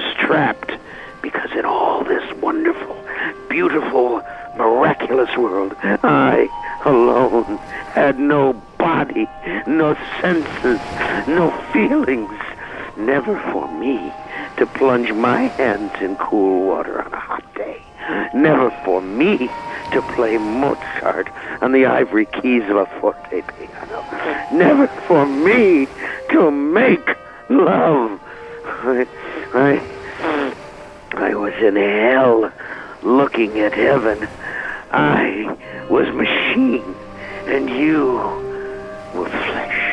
was trapped because in all this wonderful, beautiful, miraculous world, I alone had no body, no senses, no feelings. Never for me to plunge my hands in cool water on a hot day. Never for me to play Mozart on the ivory keys of a forte piano. Never for me to make love. I was in hell looking at heaven. I was machine, and you were flesh.